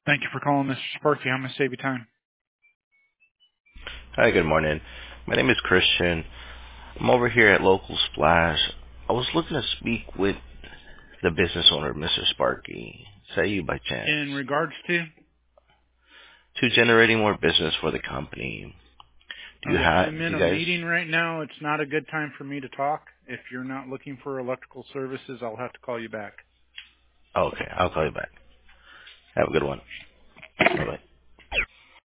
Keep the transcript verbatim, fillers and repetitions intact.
Thank you for calling, Mister Sparky. I'm going to save you time. Hi, good morning. My name is Christian. I'm over here at Local Splash. I was looking to speak with the business owner, Mister Sparky. Is that you by chance? In regards to, To generating more business for the company. Do you okay, have, I'm do in you a guys, meeting right now. It's not a good time for me to talk. If you're not looking for electrical services, I'll have to call you back. oh, okay, I'll call you back. Have a good one. Bye-bye.